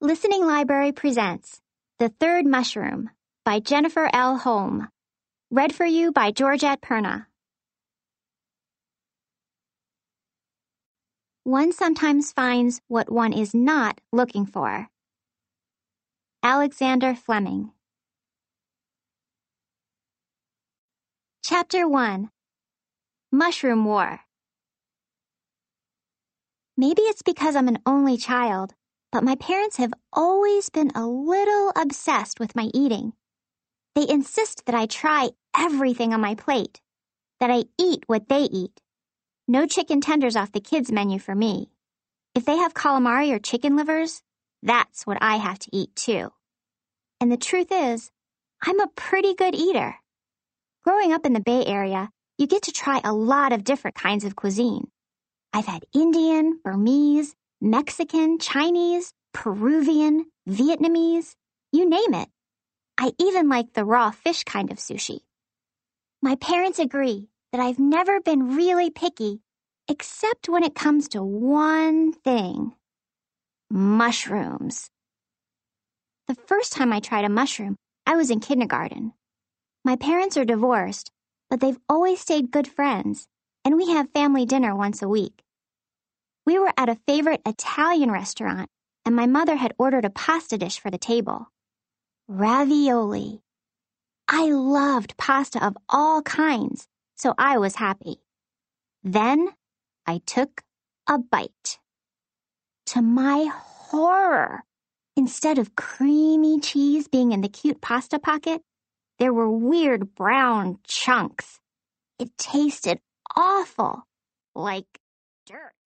Listening Library presents The Third Mushroom by Jennifer L. Holm. Read for you by Georgette Perna. One sometimes finds what one is not looking for. Alexander Fleming. Chapter 1. Mushroom War. Maybe it's because I'm an only child, but my parents have always been a little obsessed with my eating. They insist that I try everything on my plate, that I eat what they eat. No chicken tenders off the kids' menu for me. If they have calamari or chicken livers, that's what I have to eat too. And the truth is, I'm a pretty good eater. Growing up in the Bay Area, you get to try a lot of different kinds of cuisine. I've had Indian, Burmese, Mexican, Chinese, Peruvian, Vietnamese, you name it. I even like the raw fish kind of sushi. My parents agree that I've never been really picky, except when it comes to one thing: mushrooms. The first time I tried a mushroom, I was in kindergarten. My parents are divorced, but they've always stayed good friends, and we have family dinner once a week. We were at a favorite Italian restaurant, and my mother had ordered a pasta dish for the table. Ravioli. I loved pasta of all kinds, so I was happy. Then I took a bite. To my horror, instead of creamy cheese being in the cute pasta pocket, there were weird brown chunks. It tasted awful, like dirt.